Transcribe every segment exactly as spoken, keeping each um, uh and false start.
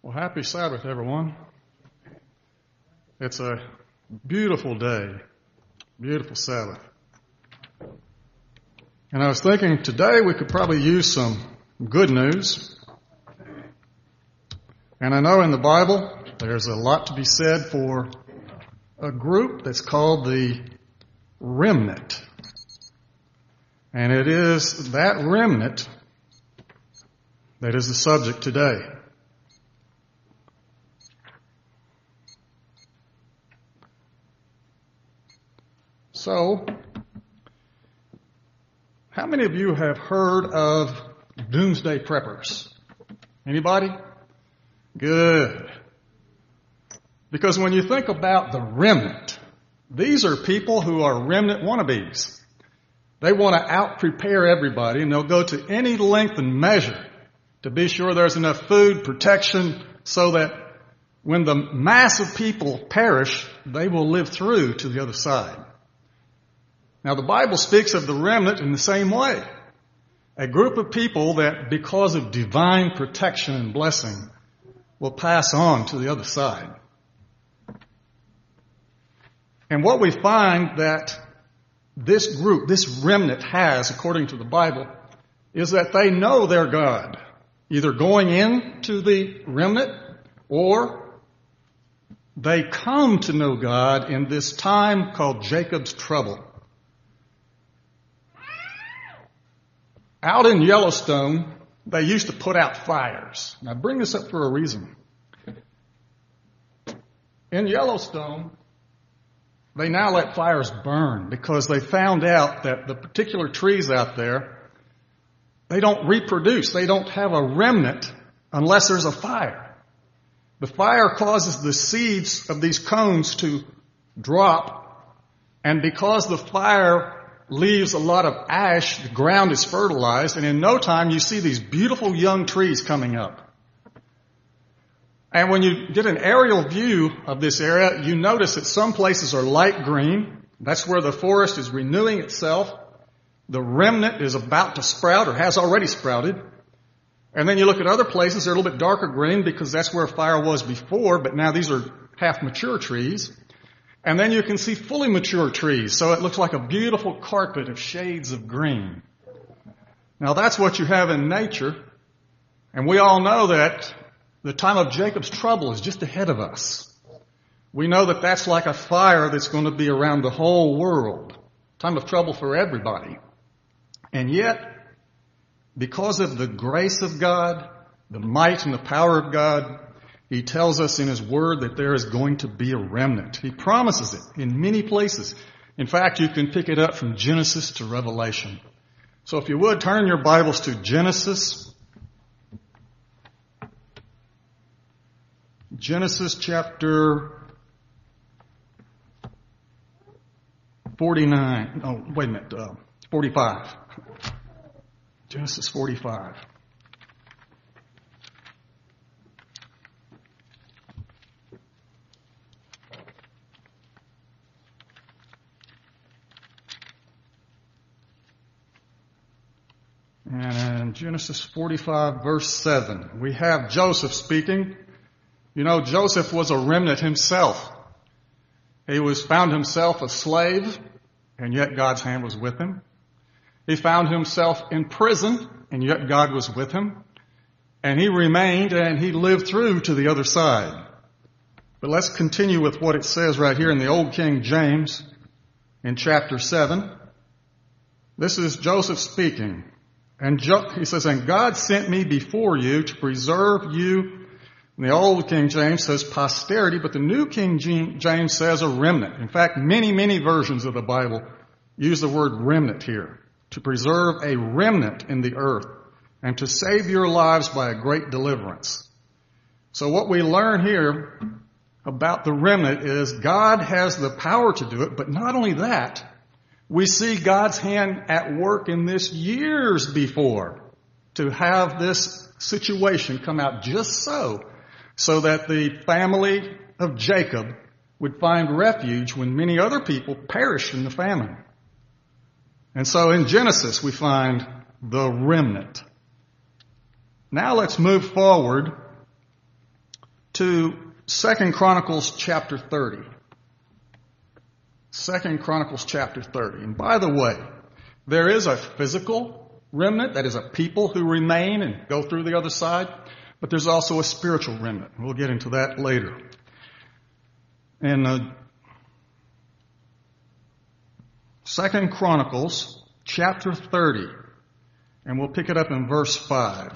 Well, happy Sabbath, everyone. It's a beautiful day, beautiful Sabbath. And I was thinking today we could probably use some good news. And I know in the Bible there's a lot to be said for a group that's called the remnant. And it is that remnant that is the subject today. So, how many of you have heard of doomsday preppers? Anybody? Good. Because when you think about the remnant, these are people who are remnant wannabes. They want to out-prepare everybody, and they'll go to any length and measure to be sure there's enough food, protection, so that when the mass of people perish, they will live through to the other side. Now, the Bible speaks of the remnant in the same way. A group of people that, because of divine protection and blessing, will pass on to the other side. And what we find that this group, this remnant has, according to the Bible, is that they know their God, either going into the remnant or they come to know God in this time called Jacob's trouble. Out in Yellowstone, they used to put out fires. And I bring this up for a reason. In Yellowstone, they now let fires burn because they found out that the particular trees out there, they don't reproduce. They don't have a remnant unless there's a fire. The fire causes the seeds of these cones to drop, and because the fire leaves a lot of ash, the ground is fertilized, and in no time you see these beautiful young trees coming up. And when you get an aerial view of this area, you notice that some places are light green. That's where the forest is renewing itself. The remnant is about to sprout or has already sprouted. And then you look at other places, they're a little bit darker green because that's where fire was before, but now these are half mature trees. And then you can see fully mature trees, so it looks like a beautiful carpet of shades of green. Now that's what you have in nature, and we all know that the time of Jacob's trouble is just ahead of us. We know that that's like a fire that's going to be around the whole world. Time of trouble for everybody. And yet, because of the grace of God, the might and the power of God, He tells us in His Word that there is going to be a remnant. He promises it in many places. In fact, you can pick it up from Genesis to Revelation. So if you would, turn your Bibles to Genesis. Genesis chapter forty-nine. Oh, wait a minute. Uh, forty-five. Genesis forty-five. And in Genesis forty-five, verse seven, we have Joseph speaking. You know, Joseph was a remnant himself. He was found himself a slave, and yet God's hand was with him. He found himself in prison, and yet God was with him. And he remained, and he lived through to the other side. But let's continue with what it says right here in the Old King James in chapter seven. This is Joseph speaking. And jo- he says, and God sent me before you to preserve you. And the Old King James says posterity, but the New King James says a remnant. In fact, many, many versions of the Bible use the word remnant here. To preserve a remnant in the earth and to save your lives by a great deliverance. So what we learn here about the remnant is God has the power to do it, but not only that, we see God's hand at work in this years before to have this situation come out just so, so that the family of Jacob would find refuge when many other people perished in the famine. And so in Genesis we find the remnant. Now let's move forward to Second Chronicles chapter thirty. Second Chronicles chapter thirty. And by the way, there is a physical remnant, that is a people who remain and go through the other side, but there's also a spiritual remnant. We'll get into that later. And uh, Second Chronicles chapter thirty, and we'll pick it up in verse five.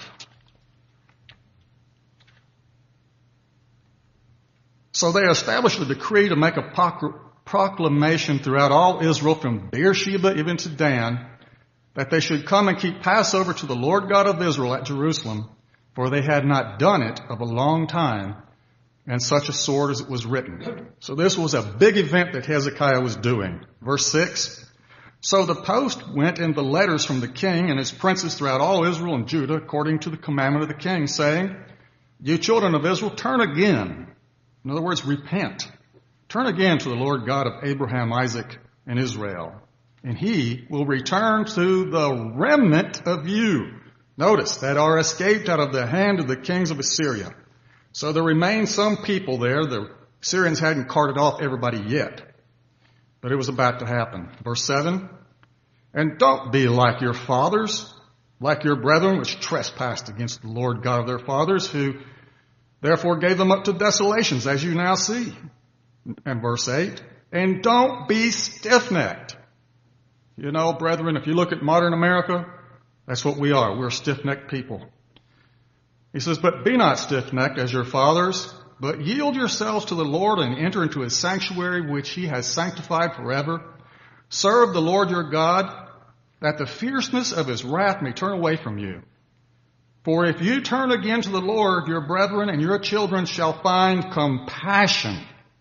So they established a decree to make a proclamation throughout all Israel from Beersheba even to Dan, that they should come and keep Passover to the Lord God of Israel at Jerusalem, for they had not done it of a long time, and such a sort as it was written. So this was a big event that Hezekiah was doing. Verse six, so the post went in the letters from the king and his princes throughout all Israel and Judah, according to the commandment of the king, saying, you children of Israel, turn again. In other words, repent. Turn again to the Lord God of Abraham, Isaac, and Israel, and he will return to the remnant of you. Notice, that are escaped out of the hand of the kings of Assyria. So there remain some people there. The Syrians hadn't carted off everybody yet, but it was about to happen. Verse seven, and don't be like your fathers, like your brethren, which trespassed against the Lord God of their fathers, who therefore gave them up to desolations, as you now see. And verse eight, and don't be stiff-necked. You know, brethren, if you look at modern America, that's what we are. We're stiff-necked people. He says, but be not stiff-necked as your fathers, but yield yourselves to the Lord and enter into his sanctuary, which he has sanctified forever. Serve the Lord your God, that the fierceness of his wrath may turn away from you. For if you turn again to the Lord, your brethren and your children shall find compassion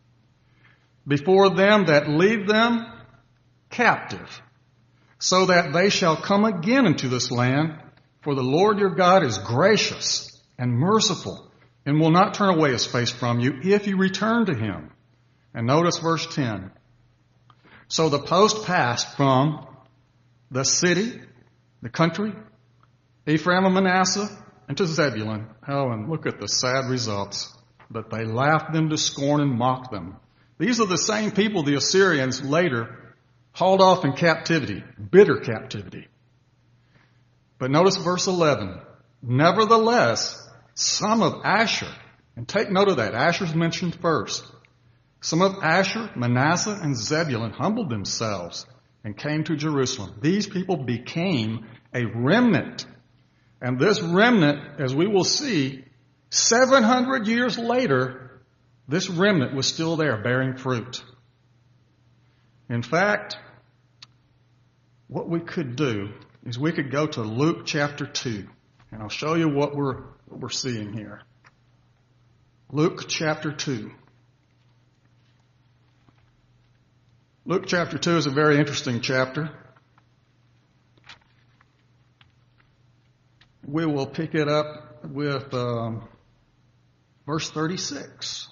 before them that lead them captive, so that they shall come again into this land. For the Lord your God is gracious and merciful, and will not turn away his face from you if you return to him. And notice verse ten. So the post passed from the city, the country, Ephraim and Manasseh, and to Zebulun. Oh, and look at the sad results. But they laughed them to scorn and mocked them. These are the same people the Assyrians later hauled off in captivity, bitter captivity. But notice verse eleven. Nevertheless, some of Asher, and take note of that, Asher's mentioned first. Some of Asher, Manasseh, and Zebulun humbled themselves and came to Jerusalem. These people became a remnant. And this remnant, as we will see, seven hundred years later, this remnant was still there bearing fruit. In fact, what we could do is we could go to Luke chapter two, and I'll show you what we're, what we're seeing here. Luke chapter two. Luke chapter two is a very interesting chapter. We will pick it up with um, verse thirty-six.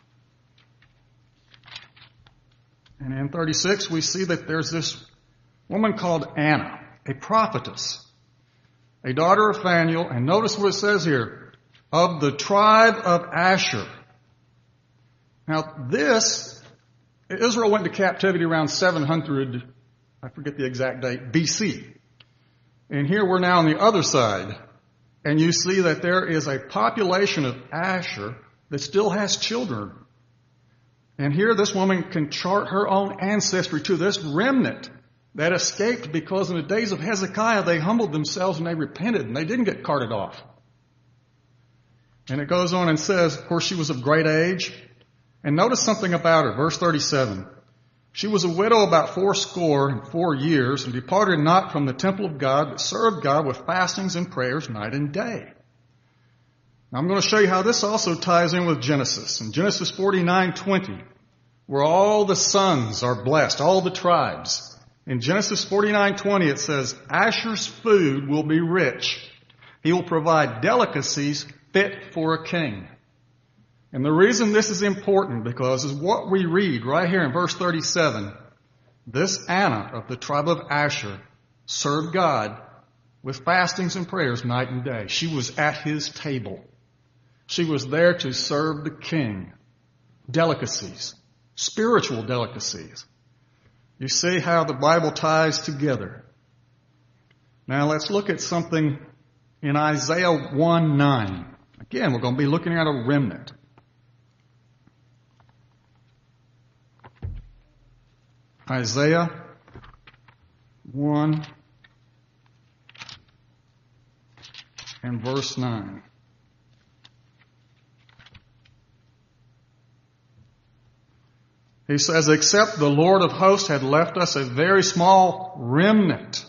And in thirty-six, we see that there's this woman called Anna, a prophetess, a daughter of Phanuel, and notice what it says here, of the tribe of Asher. Now this, Israel went into captivity around seven hundred, I forget the exact date, B C. And here we're now on the other side, and you see that there is a population of Asher that still has children. And here this woman can chart her own ancestry to this remnant that escaped because in the days of Hezekiah they humbled themselves and they repented and they didn't get carted off. And it goes on and says, of course, she was of great age. And notice something about her, verse thirty-seven. She was a widow about fourscore and four years and departed not from the temple of God, but served God with fastings and prayers night and day. Now I'm going to show you how this also ties in with Genesis. In Genesis forty-nine twenty, where all the sons are blessed, all the tribes. In Genesis forty-nine twenty, it says, Asher's food will be rich. He will provide delicacies fit for a king. And the reason this is important because is what we read right here in verse thirty-seven. This Anna of the tribe of Asher served God with fastings and prayers night and day. She was at his table. She was there to serve the king. Delicacies, spiritual delicacies. You see how the Bible ties together. Now let's look at something in Isaiah one nine. Again, we're going to be looking at a remnant. Isaiah one and verse nine. He says, except the Lord of hosts had left us a very small remnant,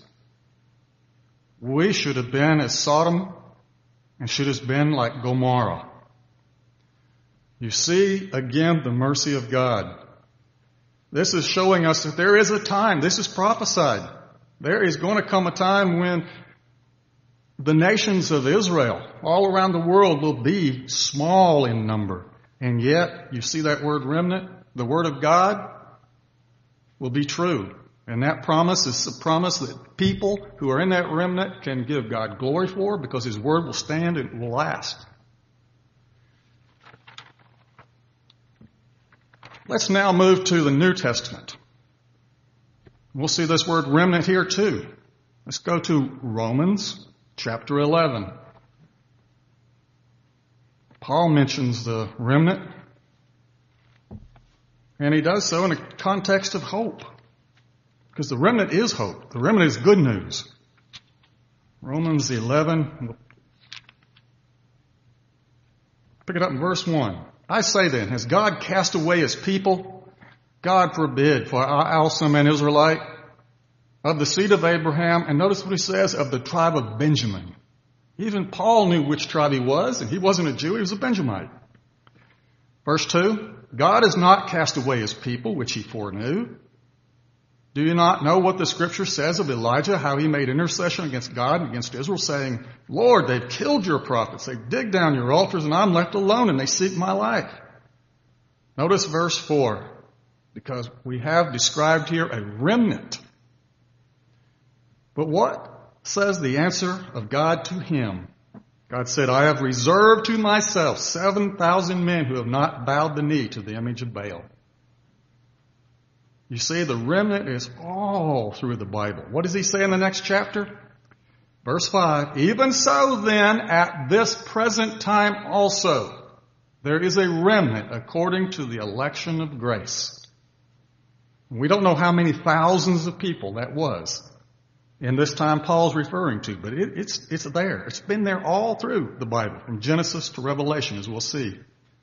we should have been as Sodom and should have been like Gomorrah. You see, again, the mercy of God. This is showing us that there is a time, this is prophesied. There is going to come a time when the nations of Israel all around the world will be small in number. And yet, you see that word remnant? The word of God will be true. And that promise is a promise that people who are in that remnant can give God glory for, because His word will stand and will last. Let's now move to the New Testament. We'll see this word remnant here too. Let's go to Romans chapter eleven. Paul mentions the remnant, and he does so in a context of hope. Because the remnant is hope. The remnant is good news. Romans eleven. Pick it up in verse one. I say then, has God cast away His people? God forbid, for I also am an Israelite of the seed of Abraham. And notice what he says, of the tribe of Benjamin. Even Paul knew which tribe he was, and he wasn't a Jew, he was a Benjamite. Verse two, God has not cast away His people, which He foreknew. Do you not know what the Scripture says of Elijah, how he made intercession against God and against Israel, saying, Lord, they've killed your prophets, they dig down your altars, and I'm left alone, and they seek my life. Notice verse four, because we have described here a remnant. But what says the answer of God to him? God said, I have reserved to myself seven thousand men who have not bowed the knee to the image of Baal. You see, the remnant is all through the Bible. What does he say in the next chapter? Verse five, even so then, at this present time also, there is a remnant according to the election of grace. We don't know how many thousands of people that was in this time Paul's referring to, but it, it's, it's there. It's been there all through the Bible, from Genesis to Revelation, as we'll see.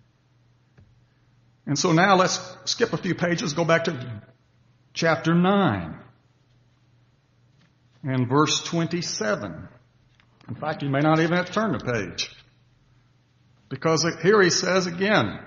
And so now let's skip a few pages, go back to chapter nine and verse twenty-seven. In fact, you may not even have to turn the page, because here he says again,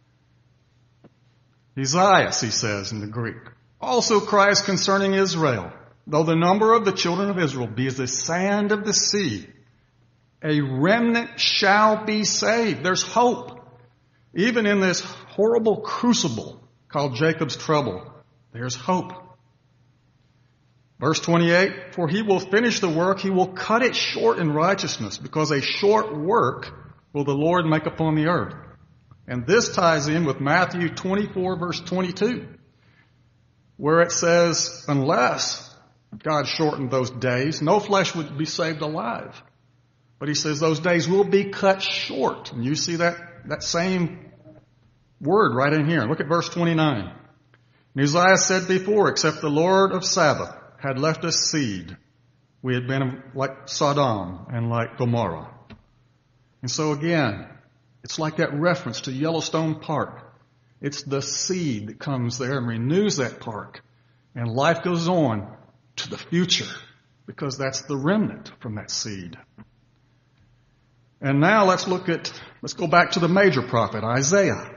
Esaias, he says in the Greek, also cries concerning Israel, though the number of the children of Israel be as the sand of the sea, a remnant shall be saved. There's hope. Even in this horrible crucible called Jacob's trouble, there's hope. Verse twenty-eight, for he will finish the work, he will cut it short in righteousness, because a short work will the Lord make upon the earth. And this ties in with Matthew twenty-four, verse twenty-two, where it says, unless God shortened those days, no flesh would be saved alive. But he says those days will be cut short. And you see that, that same word right in here. Look at verse twenty-nine. And Uzziah said before, except the Lord of Sabaoth had left us seed, we had been like Sodom and like Gomorrah. And so again, it's like that reference to Yellowstone Park. It's the seed that comes there and renews that park. And life goes on to the future, because that's the remnant from that seed. And now let's look at, let's go back to the major prophet, Isaiah.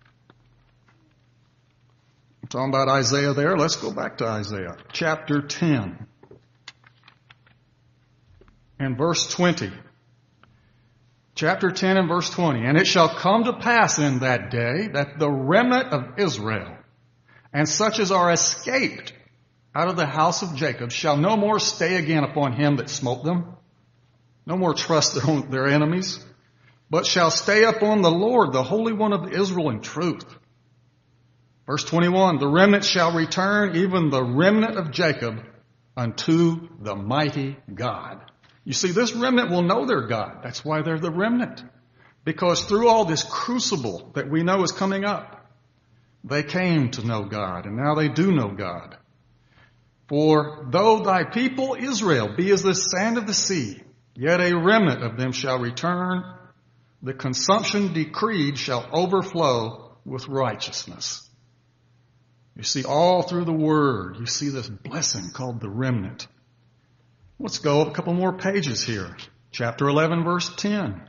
I'm talking about Isaiah there. Let's go back to Isaiah chapter ten and verse twenty. Chapter ten and verse twenty. And it shall come to pass in that day that the remnant of Israel and such as are escaped out of the house of Jacob shall no more stay again upon him that smote them, no more trust their, own, their enemies, but shall stay upon the Lord, the Holy One of Israel, in truth. Verse twenty-one, the remnant shall return, even the remnant of Jacob, unto the mighty God. You see, this remnant will know their God. That's why they're the remnant. Because through all this crucible that we know is coming up, they came to know God, and now they do know God. For though thy people Israel be as the sand of the sea, yet a remnant of them shall return. The consumption decreed shall overflow with righteousness. You see, all through the Word, you see this blessing called the remnant. Let's go a couple more pages here. Chapter eleven, verse ten.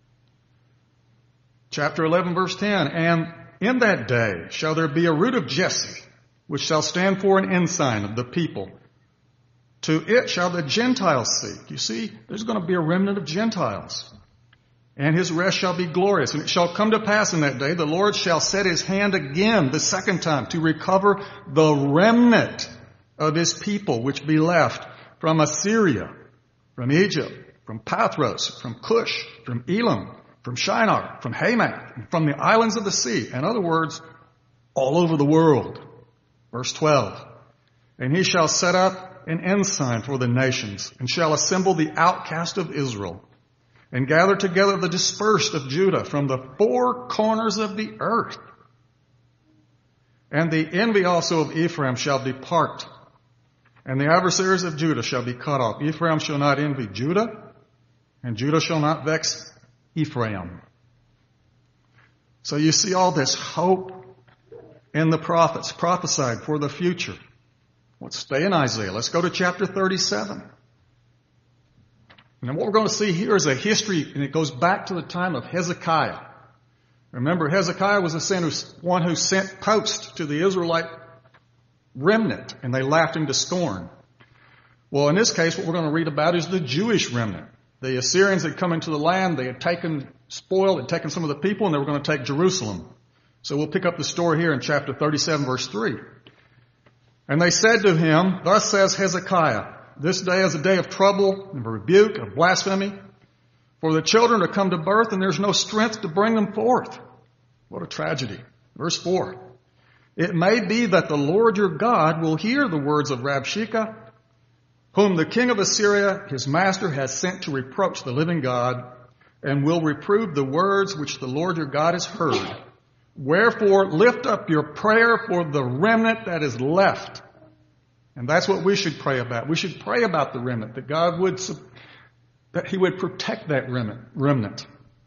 Chapter eleven, verse ten. And in that day shall there be a root of Jesse, which shall stand for an ensign of the people. To it shall the Gentiles seek. You see, there's going to be a remnant of Gentiles. And his rest shall be glorious. And it shall come to pass in that day, the Lord shall set his hand again the second time to recover the remnant of his people, which be left from Assyria, from Egypt, from Pathros, from Cush, from Elam, from Shinar, from Hamath, and from the islands of the sea. In other words, all over the world. Verse twelve. And he shall set up an ensign for the nations, and shall assemble the outcast of Israel, and gather together the dispersed of Judah from the four corners of the earth. And the envy also of Ephraim shall depart, and the adversaries of Judah shall be cut off. Ephraim shall not envy Judah, and Judah shall not vex Ephraim. So you see all this hope in the prophets prophesied for the future. Let's stay in Isaiah. Let's go to chapter thirty-seven. And what we're going to see here is a history, and it goes back to the time of Hezekiah. Remember, Hezekiah was the one who sent posts to the Israelite remnant, and they laughed him to scorn. Well, in this case, what we're going to read about is the Jewish remnant. The Assyrians had come into the land, they had taken spoil, had taken some of the people, and they were going to take Jerusalem. So we'll pick up the story here in chapter thirty-seven, verse three. And they said to him, thus says Hezekiah, this day is a day of trouble, of rebuke, of blasphemy. For the children are come to birth, and there's no strength to bring them forth. What a tragedy. Verse four. It may be that the Lord your God will hear the words of Rabshakeh, whom the king of Assyria, his master, has sent to reproach the living God, and will reprove the words which the Lord your God has heard. Wherefore, lift up your prayer for the remnant that is left. And that's what we should pray about. We should pray about the remnant, that God would, that he would protect that remnant.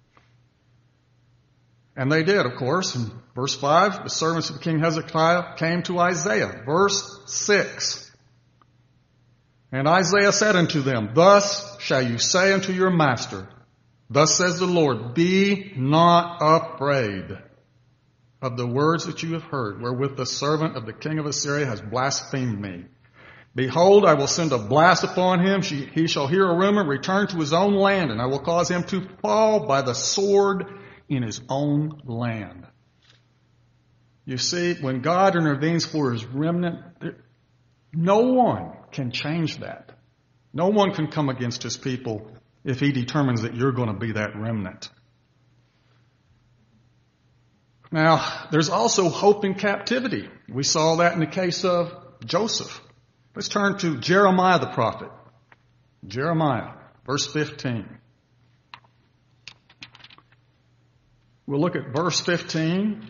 And they did, of course. In verse five, the servants of King Hezekiah came to Isaiah. Verse six. And Isaiah said unto them, thus shall you say unto your master, thus says the Lord, be not afraid of the words that you have heard, wherewith the servant of the king of Assyria has blasphemed me. Behold, I will send a blast upon him. He shall hear a rumor, return to his own land, and I will cause him to fall by the sword in his own land. You see, when God intervenes for his remnant, no one can change that. No one can come against his people if he determines that you're going to be that remnant. Now, there's also hope in captivity. We saw that in the case of Joseph. Let's turn to Jeremiah the prophet. Jeremiah, verse fifteen. We'll look at verse fifteen.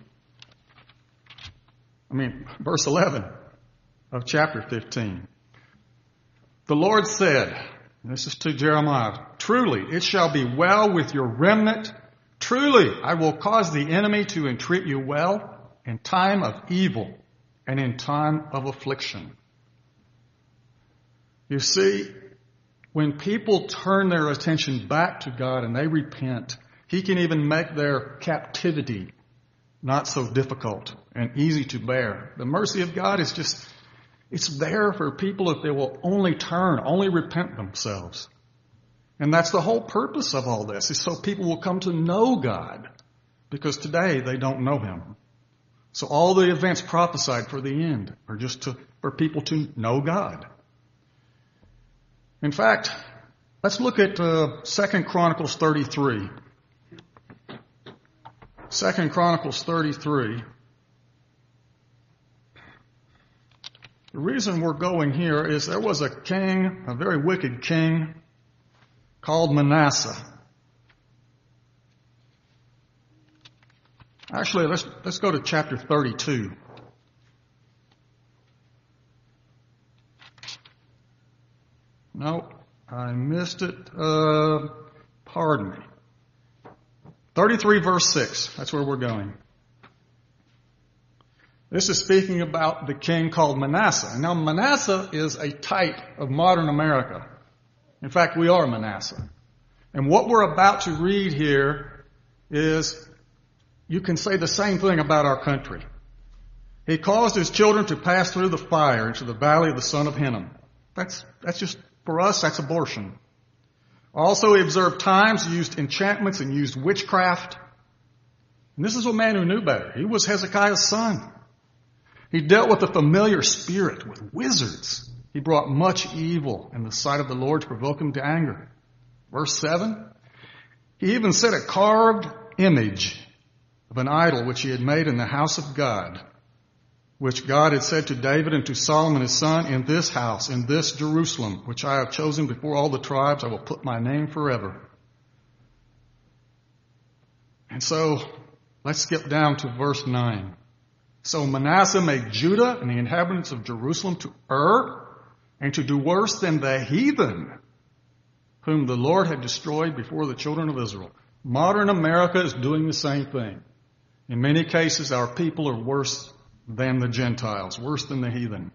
I mean, verse eleven of chapter fifteen. The Lord said, and this is to Jeremiah, truly it shall be well with your remnant. Truly I will cause the enemy to entreat you well in time of evil and in time of affliction. You see, when people turn their attention back to God and they repent, he can even make their captivity not so difficult and easy to bear. The mercy of God is just, it's there for people if they will only turn, only repent themselves. And that's the whole purpose of all this, is so people will come to know God, because today they don't know him. So all the events prophesied for the end are just to, for people to know God. In fact, let's look at uh, Second Chronicles thirty-three. Second Chronicles thirty-three. The reason we're going here is there was a king, a very wicked king, called Manasseh. Actually, let's, let's go to chapter thirty-two. No, I missed it. Uh, pardon me. thirty-three verse six. That's where we're going. This is speaking about the king called Manasseh. Now, Manasseh is a type of modern America. In fact, we are Manasseh. And what we're about to read here is, you can say the same thing about our country. He caused his children to pass through the fire into the valley of the son of Hinnom. That's, that's just, for us, that's abortion. Also, he observed times, used enchantments, and used witchcraft. And this is a man who knew better. He was Hezekiah's son. He dealt with a familiar spirit, with wizards. He brought much evil in the sight of the Lord to provoke him to anger. Verse seven, he even set a carved image of an idol which he had made in the house of God, which God had said to David and to Solomon his son, in this house, in this Jerusalem, which I have chosen before all the tribes, I will put my name forever. And so, let's skip down to verse nine. So Manasseh made Judah and the inhabitants of Jerusalem to err and to do worse than the heathen, whom the Lord had destroyed before the children of Israel. Modern America is doing the same thing. In many cases, our people are worse than the Gentiles, worse than the heathen.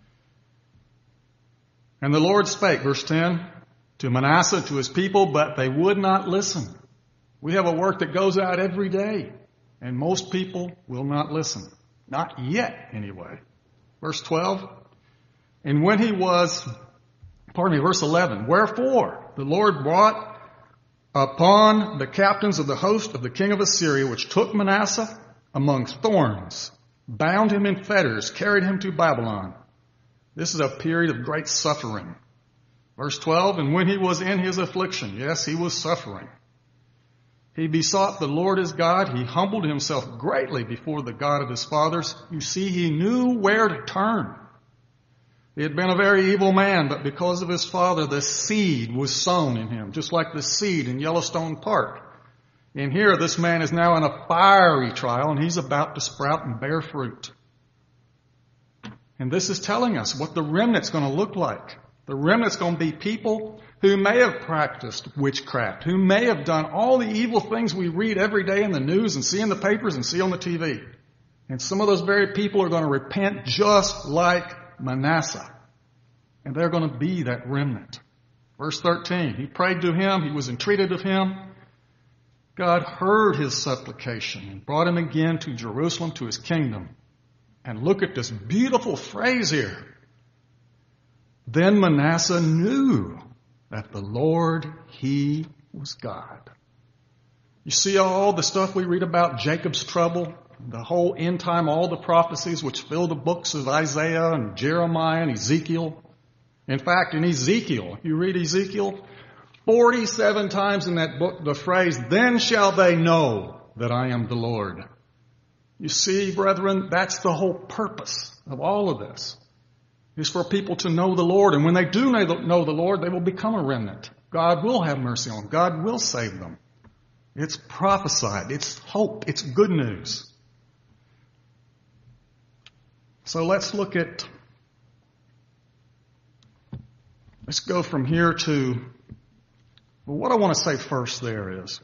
And the Lord spake, verse ten, to Manasseh, to his people, but they would not listen. We have a work that goes out every day, and most people will not listen. Not yet, anyway. Verse twelve, and when he was, pardon me, verse eleven, wherefore the Lord brought upon the captains of the host of the king of Assyria, which took Manasseh among thorns, bound him in fetters, carried him to Babylon. This is a period of great suffering. Verse twelve, and when he was in his affliction, yes, he was suffering, he besought the Lord his God. He humbled himself greatly before the God of his fathers. You see, he knew where to turn. He had been a very evil man, but because of his father, the seed was sown in him, just like the seed in Yellowstone Park. And here, this man is now in a fiery trial, and he's about to sprout and bear fruit. And this is telling us what the remnant's going to look like. The remnant's going to be people who may have practiced witchcraft, who may have done all the evil things we read every day in the news and see in the papers and see on the T V. And some of those very people are going to repent just like Manasseh. And they're going to be that remnant. Verse thirteen, he prayed to him, he was entreated of him. God heard his supplication and brought him again to Jerusalem, to his kingdom. And look at this beautiful phrase here. Then Manasseh knew that the Lord, he was God. You see all the stuff we read about Jacob's trouble, the whole end time, all the prophecies which fill the books of Isaiah and Jeremiah and Ezekiel. In fact, in Ezekiel, if you read Ezekiel, forty-seven times in that book, the phrase, then shall they know that I am the Lord. You see, brethren, that's the whole purpose of all of this, is for people to know the Lord. And when they do know the Lord, they will become a remnant. God will have mercy on them. God will save them. It's prophesied. It's hope. It's good news. So let's look at, let's go from here to, well, what I want to say first there is,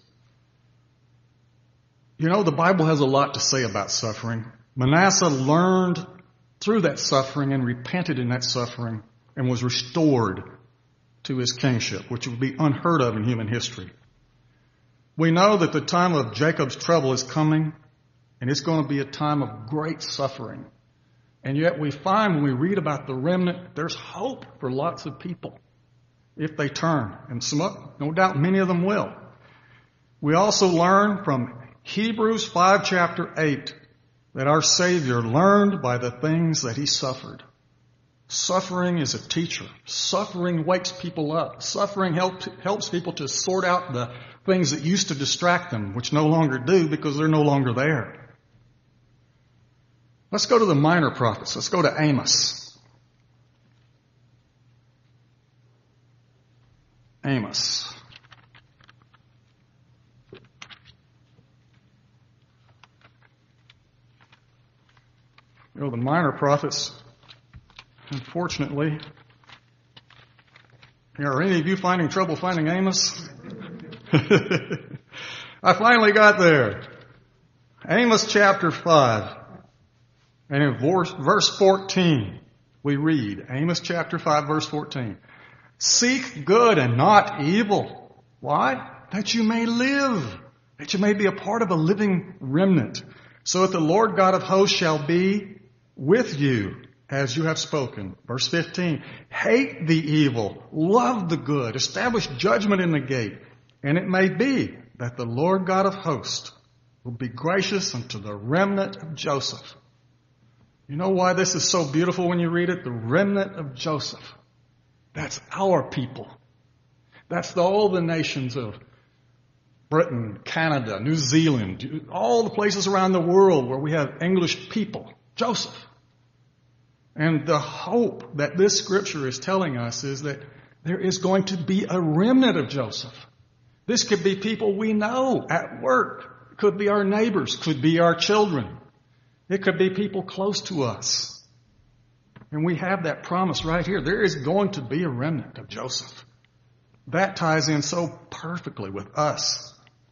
you know, the Bible has a lot to say about suffering. Manasseh learned through that suffering and repented in that suffering and was restored to his kingship, which would be unheard of in human history. We know that the time of Jacob's trouble is coming, and it's going to be a time of great suffering. And yet we find when we read about the remnant, there's hope for lots of people if they turn. And some, no doubt many of them will. We also learn from Hebrews five, chapter eight, that our Savior learned by the things that he suffered. Suffering is a teacher. Suffering wakes people up. Suffering helps, helps people to sort out the things that used to distract them, which no longer do because they're no longer there. Let's go to the minor prophets. Let's go to Amos. Amos. You know, the minor prophets, unfortunately, are any of you finding trouble finding Amos? I finally got there. Amos chapter five. And in verse fourteen, we read, Amos chapter five, verse fourteen. Seek good and not evil. Why? That you may live. That you may be a part of a living remnant. So that the Lord God of hosts shall be with you as you have spoken. Verse fifteen. Hate the evil. Love the good. Establish judgment in the gate. And it may be that the Lord God of hosts will be gracious unto the remnant of Joseph. You know why this is so beautiful when you read it? The remnant of Joseph. That's our people. That's the, all the nations of Britain, Canada, New Zealand, all the places around the world where we have English people. Joseph. And the hope that this scripture is telling us is that there is going to be a remnant of Joseph. This could be people we know at work. It could be our neighbors. Could be our children. It could be people close to us. And we have that promise right here. There is going to be a remnant of Joseph. That ties in so perfectly with us.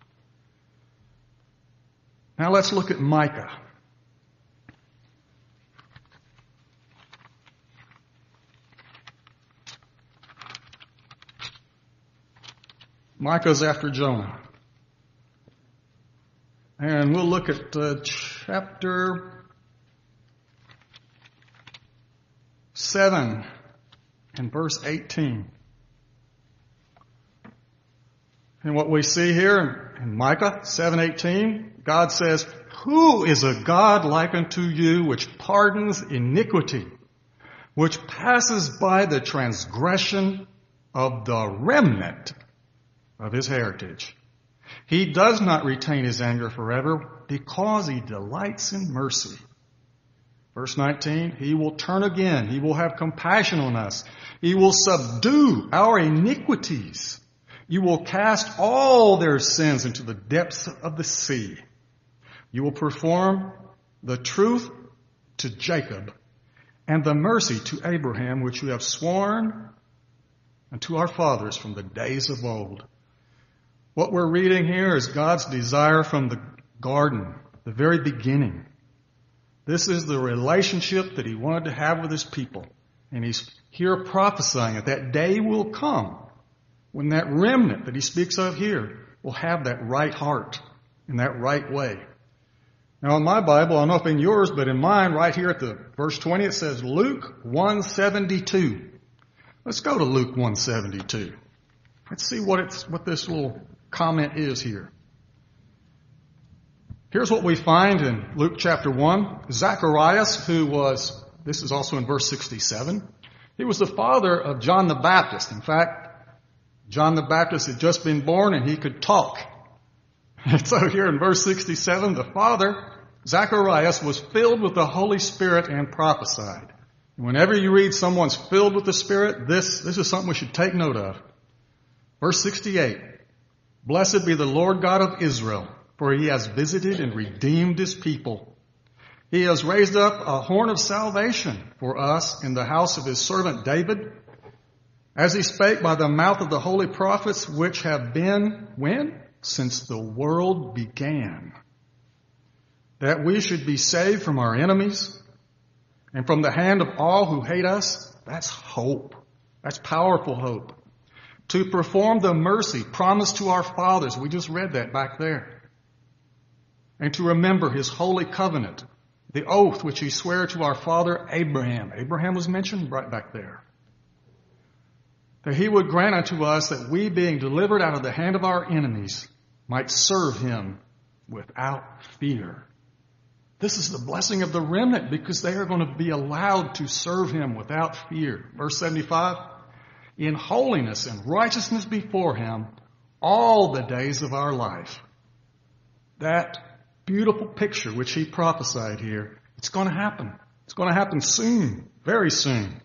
Now let's look at Micah. Micah's after Jonah. And we'll look at uh, chapter seven and verse eighteen. And what we see here in Micah seven eighteen, God says, Who is a God like unto you which pardons iniquity, which passes by the transgression of the remnant of his heritage? He does not retain his anger forever because he delights in mercy. Verse nineteen, he will turn again. He will have compassion on us. He will subdue our iniquities. You will cast all their sins into the depths of the sea. You will perform the truth to Jacob and the mercy to Abraham, which you have sworn unto our fathers from the days of old. What we're reading here is God's desire from the garden, the very beginning. This is the relationship that he wanted to have with his people. And he's here prophesying that that day will come when that remnant that he speaks of here will have that right heart in that right way. Now in my Bible, I don't know if in yours, but in mine right here at the verse twenty, it says Luke one seventy-two. Let's go to Luke one seventy-two. Let's see what it's, what this little comment is here. Here's what we find in Luke chapter one. Zacharias, who was, this is also in verse sixty-seven, he was the father of John the Baptist. In fact, John the Baptist had just been born and he could talk. And so here in verse sixty-seven, the father, Zacharias, was filled with the Holy Spirit and prophesied. Whenever you read someone's filled with the Spirit, this, this is something we should take note of. Verse sixty-eight, Blessed be the Lord God of Israel, for he has visited and redeemed his people. He has raised up a horn of salvation for us in the house of his servant David, as he spake by the mouth of the holy prophets, which have been, when? Since the world began. That we should be saved from our enemies and from the hand of all who hate us. That's hope. That's powerful hope. To perform the mercy promised to our fathers. We just read that back there. And to remember his holy covenant, the oath which he swore to our father Abraham. Abraham was mentioned right back there. That he would grant unto us that we, being delivered out of the hand of our enemies, might serve him without fear. This is the blessing of the remnant because they are going to be allowed to serve him without fear. Verse seventy-five, in holiness and righteousness before him all the days of our life. That beautiful picture which he prophesied here, it's going to happen. It's going to happen soon, very soon.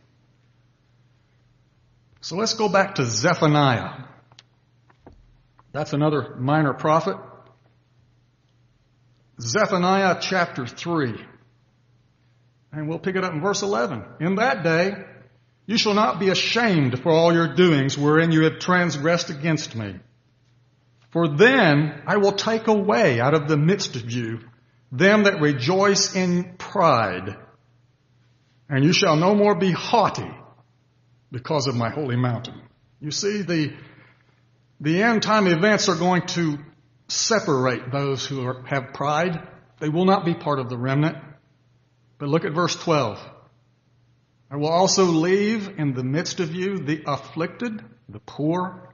So let's go back to Zephaniah. That's another minor prophet. Zephaniah chapter three. And we'll pick it up in verse eleven. In that day, you shall not be ashamed for all your doings wherein you have transgressed against me. For then I will take away out of the midst of you them that rejoice in pride, and you shall no more be haughty because of my holy mountain. You see, the, the end time events are going to separate those who are, have pride. They will not be part of the remnant. But look at verse twelve. I will also leave in the midst of you the afflicted, the poor.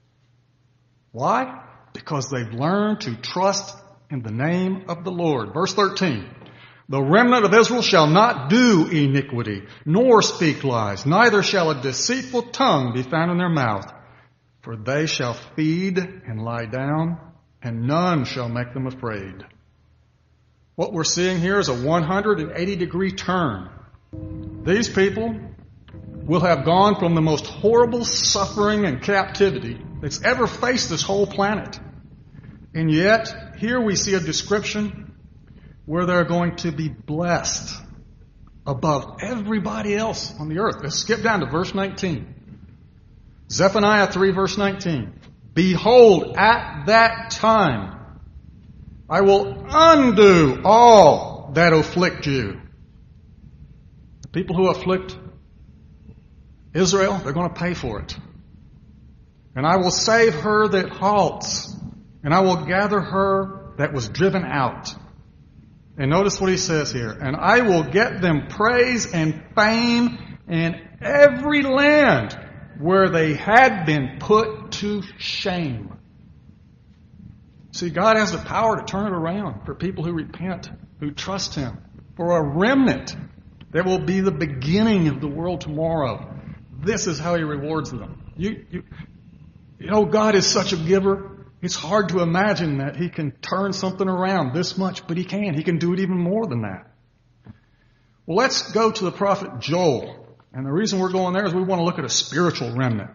Why? Because they've learned to trust in the name of the Lord. Verse thirteen. The remnant of Israel shall not do iniquity, nor speak lies, neither shall a deceitful tongue be found in their mouth. For they shall feed and lie down, and none shall make them afraid. What we're seeing here is a one hundred eighty degree turn. These people will have gone from the most horrible suffering and captivity that's ever faced this whole planet. And yet, here we see a description where they're going to be blessed above everybody else on the earth. Let's skip down to verse nineteen. Zephaniah three, verse nineteen. Behold, at that time, I will undo all that afflict you. The people who afflict Israel, they're going to pay for it. And I will save her that halts, and I will gather her that was driven out. And notice what he says here. And I will get them praise and fame in every land where they had been put to shame. See, God has the power to turn it around for people who repent, who trust him, for a remnant that will be the beginning of the world tomorrow. This is how he rewards them. You, you, you know, God is such a giver. It's hard to imagine that he can turn something around this much, but he can. He can do it even more than that. Well, let's go to the prophet Joel. And the reason we're going there is we want to look at a spiritual remnant.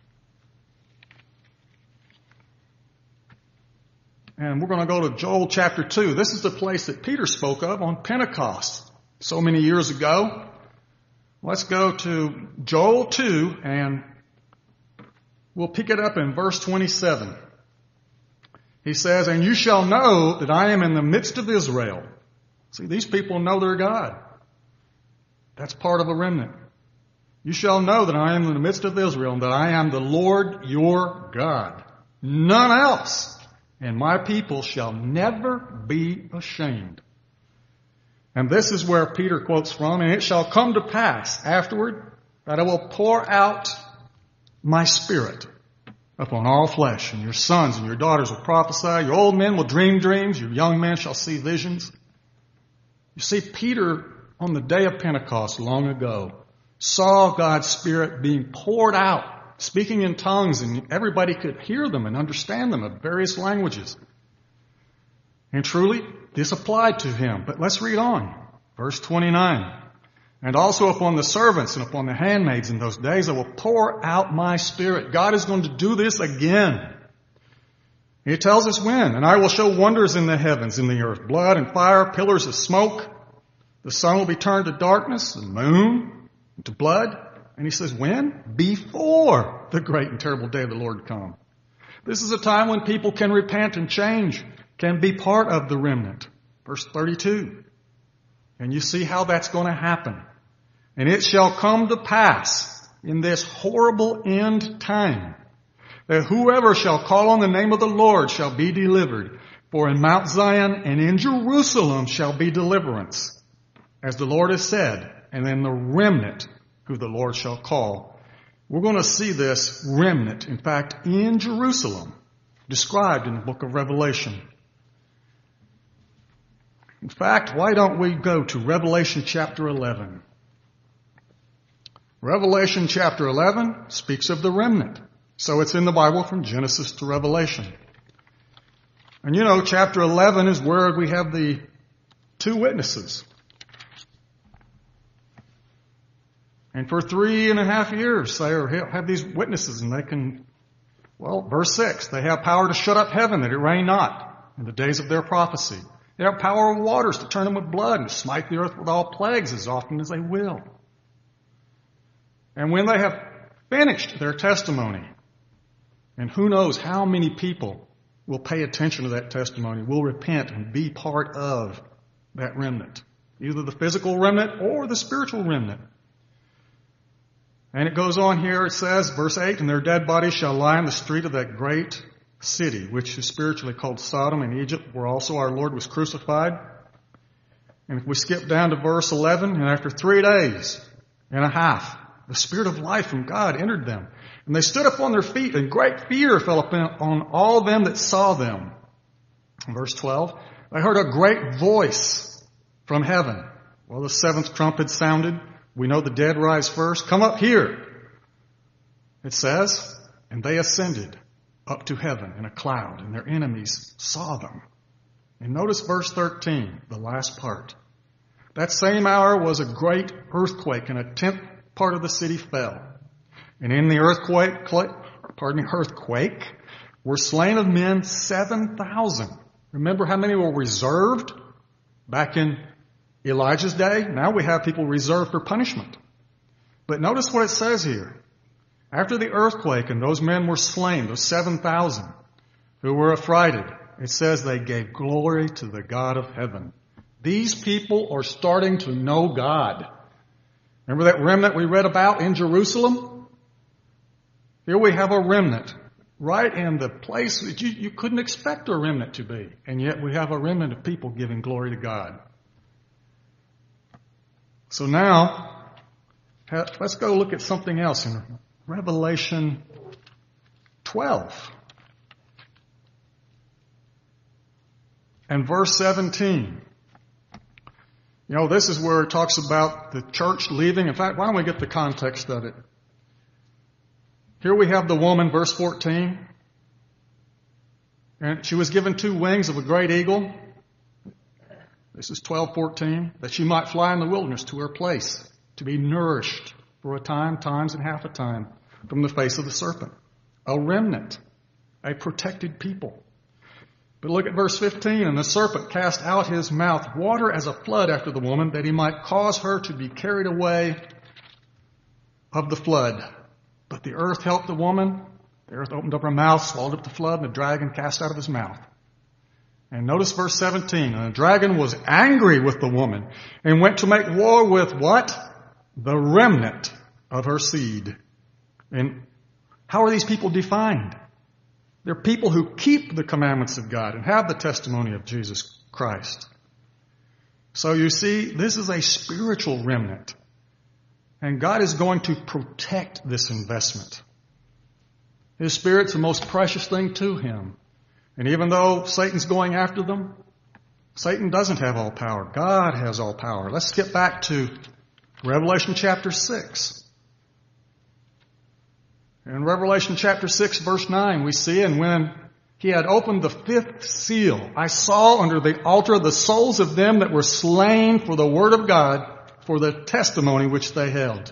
And we're going to go to Joel chapter two. This is the place that Peter spoke of on Pentecost so many years ago. Let's go to Joel two, and we'll pick it up in verse twenty-seven. He says, and you shall know that I am in the midst of Israel. See, these people know their God. That's part of a remnant. You shall know that I am in the midst of Israel, and that I am the Lord your God. None else. And my people shall never be ashamed. And this is where Peter quotes from, and it shall come to pass afterward that I will pour out my spirit upon all flesh, and your sons and your daughters will prophesy, your old men will dream dreams, your young men shall see visions. You see, Peter, on the day of Pentecost long ago, saw God's Spirit being poured out, speaking in tongues, and everybody could hear them and understand them in various languages. And truly, this applied to him. But let's read on. Verse twenty-nine. And also upon the servants and upon the handmaids in those days I will pour out my Spirit. God is going to do this again. He tells us when. And I will show wonders in the heavens, in the earth, blood and fire, pillars of smoke. The sun will be turned to darkness, the moon to blood. And he says, when? Before the great and terrible day of the Lord come. This is a time when people can repent and change, can be part of the remnant. Verse thirty-two. And you see how that's going to happen. And it shall come to pass in this horrible end time that whoever shall call on the name of the Lord shall be delivered. For in Mount Zion and in Jerusalem shall be deliverance, as the Lord has said, and in the remnant who the Lord shall call. We're going to see this remnant, in fact, in Jerusalem, described in the book of Revelation. In fact, why don't we go to Revelation chapter eleven? Revelation chapter eleven speaks of the remnant. So it's in the Bible from Genesis to Revelation. And you know, chapter eleven is where we have the two witnesses. And for three and a half years, they are, have these witnesses, and they can, well, verse six, they have power to shut up heaven that it rain not in the days of their prophecy. They have power of waters to turn them with blood and to smite the earth with all plagues as often as they will. And when they have finished their testimony, and who knows how many people will pay attention to that testimony, will repent and be part of that remnant, either the physical remnant or the spiritual remnant. And it goes on here, it says, verse eight, and their dead bodies shall lie in the street of that great city, which is spiritually called Sodom in Egypt, where also our Lord was crucified. And if we skip down to verse eleven, and after three days and a half, the Spirit of life from God entered them. And they stood up on their feet, and great fear fell upon all them that saw them. In verse twelve, they heard a great voice from heaven. Well, the seventh trumpet sounded. We know the dead rise first. Come up here. It says, and they ascended up to heaven in a cloud, and their enemies saw them. And notice verse thirteen, the last part. That same hour was a great earthquake, and a tenth part of the city fell. And in the earthquake, pardon me, earthquake, were slain of men seven thousand. Remember how many were reserved back in Elijah's day? Now we have people reserved for punishment. But notice what it says here. After the earthquake and those men were slain, those seven thousand who were affrighted, it says they gave glory to the God of heaven. These people are starting to know God. Remember that remnant we read about in Jerusalem? Here we have a remnant right in the place that you, you couldn't expect a remnant to be. And yet we have a remnant of people giving glory to God. So now, let's go look at something else in Revelation twelve and verse seventeen. You know, this is where it talks about the church leaving. In fact, why don't we get the context of it? Here we have the woman, verse fourteen. And she was given two wings of a great eagle. This is twelve fourteen. That she might fly in the wilderness to her place, to be nourished for a time, times, and half a time from the face of the serpent. A remnant, a protected people. But look at verse fifteen. And the serpent cast out his mouth water as a flood after the woman, that he might cause her to be carried away of the flood. But the earth helped the woman. The earth opened up her mouth, swallowed up the flood, and the dragon cast out of his mouth. And notice verse seventeen. And the dragon was angry with the woman and went to make war with what? The remnant of her seed. And how are these people defined? They're people who keep the commandments of God and have the testimony of Jesus Christ. So you see, this is a spiritual remnant. And God is going to protect this investment. His Spirit's the most precious thing to Him. And even though Satan's going after them, Satan doesn't have all power. God has all power. Let's skip back to Revelation chapter six. In Revelation chapter six, verse nine, we see, and when he had opened the fifth seal, I saw under the altar the souls of them that were slain for the word of God, for the testimony which they held.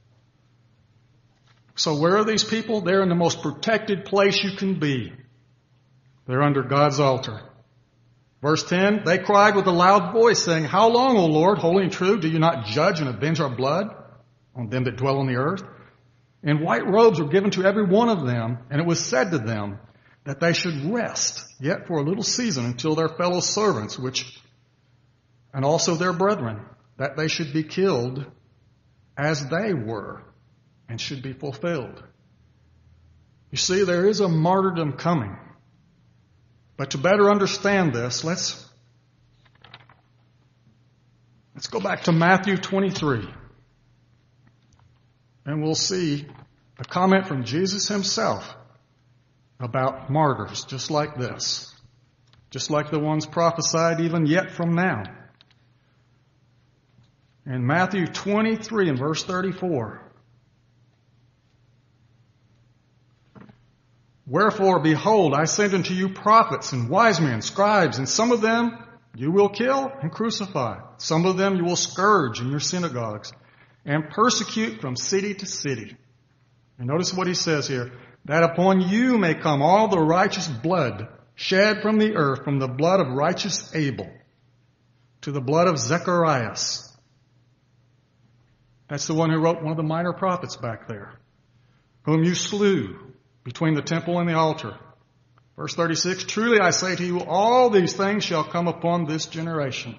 So where are these people? They're in the most protected place you can be. They're under God's altar. Verse ten, they cried with a loud voice, saying, How long, O Lord, holy and true, do you not judge and avenge our blood on them that dwell on the earth? And white robes were given to every one of them, and it was said to them that they should rest yet for a little season until their fellow servants, which, and also their brethren, that they should be killed as they were, and should be fulfilled. You see, there is a martyrdom coming. But to better understand this, let's, let's go back to Matthew twenty-three. And we'll see a comment from Jesus himself about martyrs, just like this. Just like the ones prophesied even yet from now. In Matthew twenty-three and verse thirty-four. Wherefore, behold, I send unto you prophets and wise men, scribes, and some of them you will kill and crucify. Some of them you will scourge in your synagogues and persecute from city to city. And notice what he says here, that upon you may come all the righteous blood shed from the earth, from the blood of righteous Abel to the blood of Zacharias. That's the one who wrote one of the minor prophets back there, whom you slew between the temple and the altar. Verse thirty-six, truly I say to you, all these things shall come upon this generation.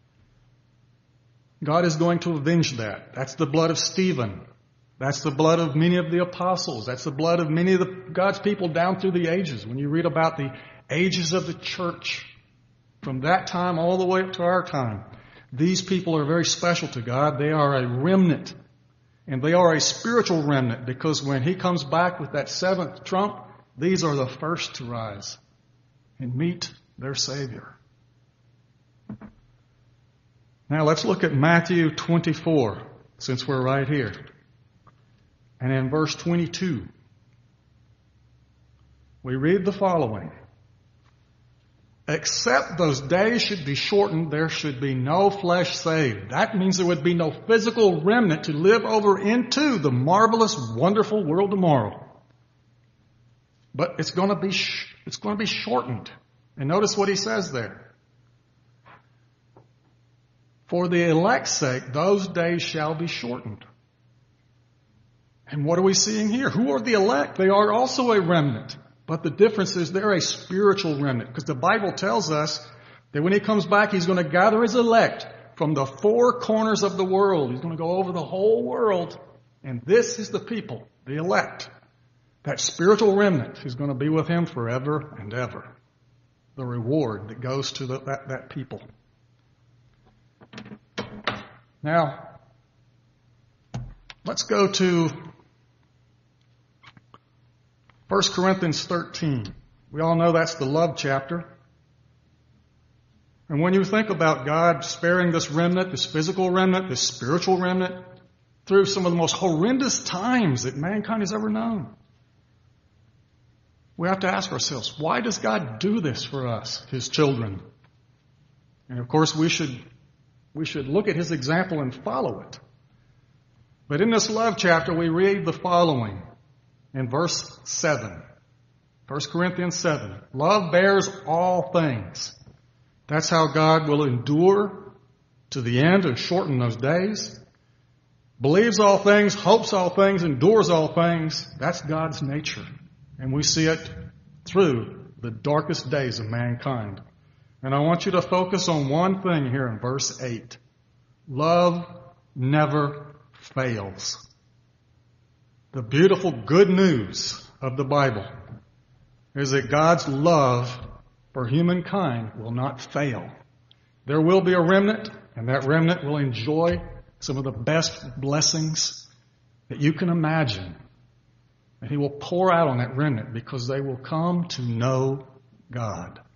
God is going to avenge that. That's the blood of Stephen. That's the blood of many of the apostles. That's the blood of many of the, God's people down through the ages. When you read about the ages of the church, from that time all the way up to our time, these people are very special to God. They are a remnant. And they are a spiritual remnant, because when he comes back with that seventh trump, these are the first to rise and meet their Savior. Now let's look at Matthew twenty-four, since we're right here. And in verse twenty-two, we read the following. Except those days should be shortened, there should be no flesh saved. That means there would be no physical remnant to live over into the marvelous, wonderful world tomorrow. But it's going to be, sh- it's going to be shortened. And notice what he says there. For the elect's sake, those days shall be shortened. And what are we seeing here? Who are the elect? They are also a remnant. But the difference is they're a spiritual remnant, because the Bible tells us that when he comes back, he's going to gather his elect from the four corners of the world. He's going to go over the whole world. And this is the people, the elect. That spiritual remnant is going to be with him forever and ever. The reward that goes to the, that, that people. Now, let's go to First Corinthians thirteen. We all know that's the love chapter. And when you think about God sparing this remnant, this physical remnant, this spiritual remnant, through some of the most horrendous times that mankind has ever known, we have to ask ourselves, why does God do this for us, his children? And of course, we should, we should look at his example and follow it. But in this love chapter, we read the following. In verse seven, First Corinthians seven, love bears all things. That's how God will endure to the end and shorten those days. Believes all things, hopes all things, endures all things. That's God's nature. And we see it through the darkest days of mankind. And I want you to focus on one thing here in verse eight. Love never fails. The beautiful good news of the Bible is that God's love for humankind will not fail. There will be a remnant, and that remnant will enjoy some of the best blessings that you can imagine. And he will pour out on that remnant because they will come to know God.